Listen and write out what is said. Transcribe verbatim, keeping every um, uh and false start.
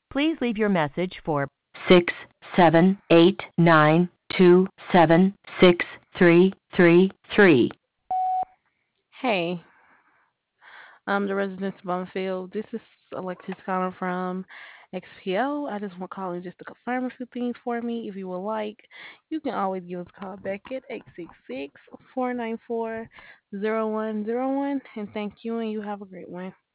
Please leave your message for six seven eight nine two seven six three three three. Hey, I'm the resident of Bumfield. This is Alexis Connor from X P O. I just want calling just to confirm a few things for me. If you would like, you can always give us a call back at eight six six, four nine four, zero one zero one. And thank you, and you have a great one.